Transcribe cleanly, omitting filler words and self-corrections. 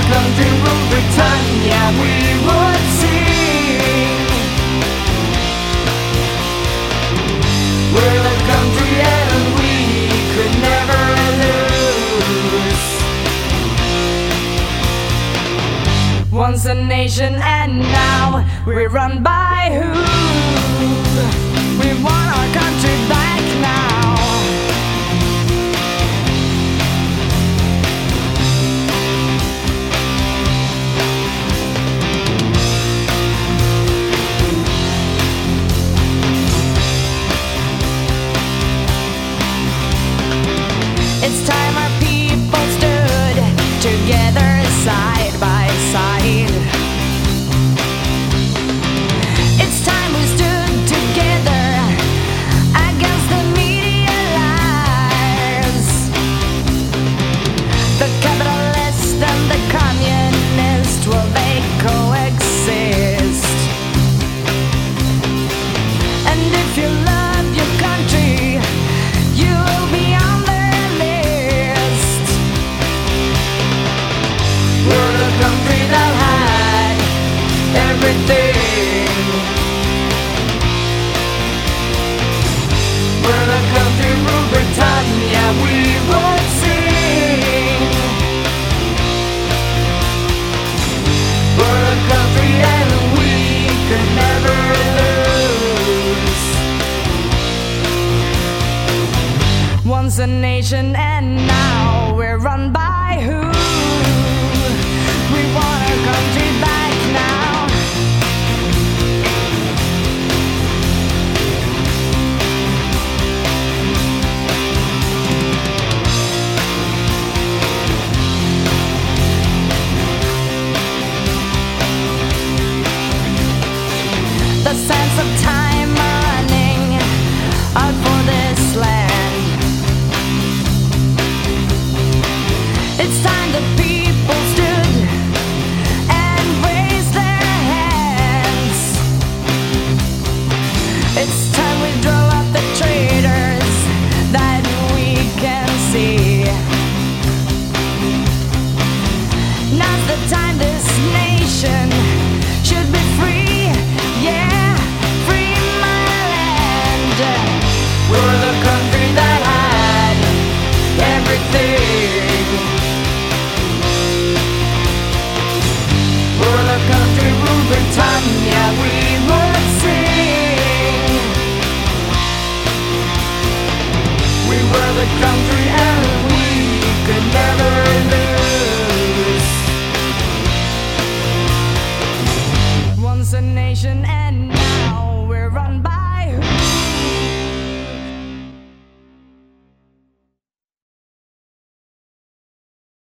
country ruled Britannia, we would sing. We're the country and we could never lose. Once a nation and now we're run by who? We want our country back now. It's time our people stood together side by side. It's time we stood together against the media lies. The capitalist and the communist, will they coexist? And if you love your country, you will be on their list. We're the country that had everything. We're the country ruled Britannia, we would sing. We're the country and we could never lose. Once a nation and now we're run by who? We want our country back now. The sands of time are running out for this land. It's time the people stood and raised their hands. It's time we drove out the traitors that we can see. Now's the time this nation should be free. Yeah, free my land. We're the country that had everything. We're the country ruled Britannia, we would sing. We were the country and we could never lose. Once a nation and